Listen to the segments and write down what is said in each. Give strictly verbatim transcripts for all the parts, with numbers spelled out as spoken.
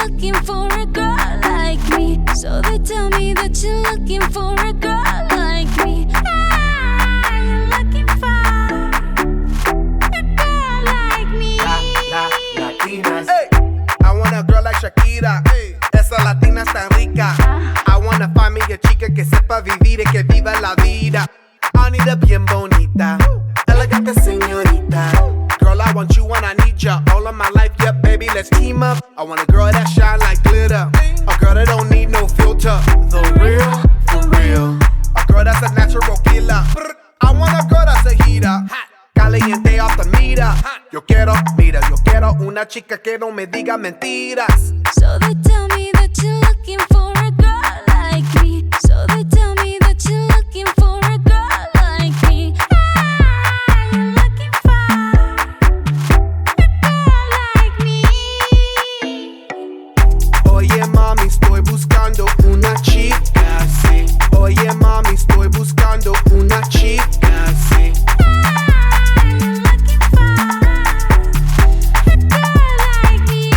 looking for a girl like me. So they tell me that you're looking for a girl like me. Ah, you're looking for a girl like me. La, la, latinas. Hey, I want a girl like Shakira. Hey, esa latina está rica. I wanna find me a chica que sepa vivir y que viva la vida. I need a bien bonita, elegante señorita. Girl, I want you and I need ya all of my life, yep, baby, let's team up. I want a girl that shine like glitter, a girl that don't need no filter. The real, for real. A girl that's a natural killer. I want a girl that's a heater, caliente off the meter. Yo quiero, mira, yo quiero una chica que no me diga mentiras. So they tell me that you're looking for a girl like me. So they tell me that you're looking for a girl like me. Ah, you're looking for a girl like me. Oye mami, estoy buscando una chica, sí. Oye mami, estoy buscando una chica, sí. Ah, you're looking for a girl like me.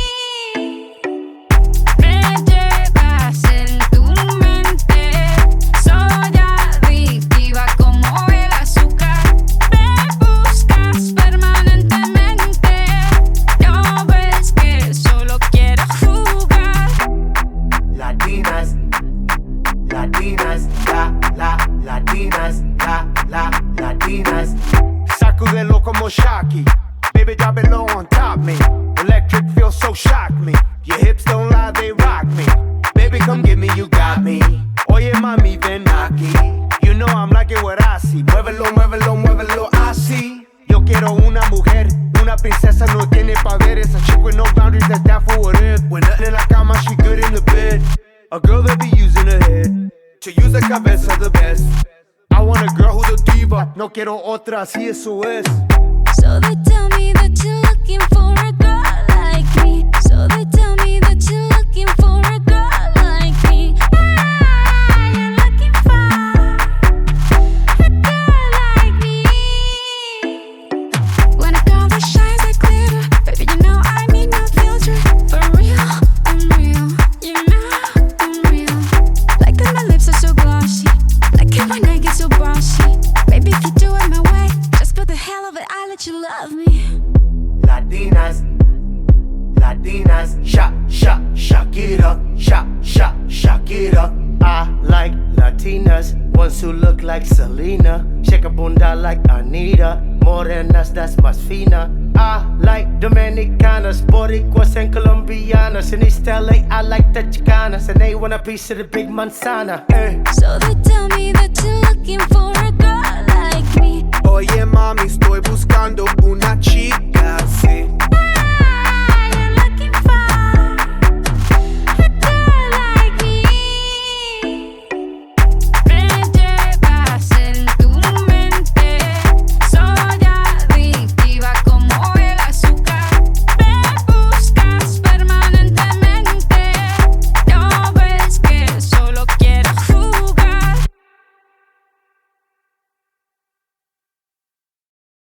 Me llevas en tu mente, soy adictiva como el azúcar. Me buscas permanentemente, no ves que solo quiero jugar. Latinas, latinas, la, la, latinas, la, la, latinas. Sacudelo como Shocky, baby drop it low on top me. Electric feels so shock me. Your hips don't lie, they rock me. Baby come get me, you got me. Oye mami, ven aquí. You know I'm liking what I see. Muévelo, muévelo, muévelo así. Yo quiero una mujer, una princesa, no tiene poderes. A chick with no boundaries, that's down for whatever. When nothing in la cama, she good in the bed. A girl that be using her head to use the cabeza the best. I want a girl who's a diva, no quiero otra, así eso es. So they tell me that you're looking for a girl like me. So they tell me that you're looking for a girl like me. Ah, you're looking for a girl like me. When a girl that shines like glitter, baby, you know I need no filter. For real, I'm real. You know I'm real. Like that my lips are so glossy. Like it when I get so bossy. Baby, if you do it my way, just for the hell of it, I let you love me. Latinas, Latinas, sha, sha, Shakira, sha, sha, Shakira. I like Latinas, ones who look like Selena, shake a bunda like Anita, morenas that's más fina. I like Dominicanas, Boricuas and Colombianas. In East L A, I like the Chicanas, and they want a piece of the big manzana. Eh. So they tell me that you're looking for a girl like me. Oye mami, estoy buscando una chica, sí.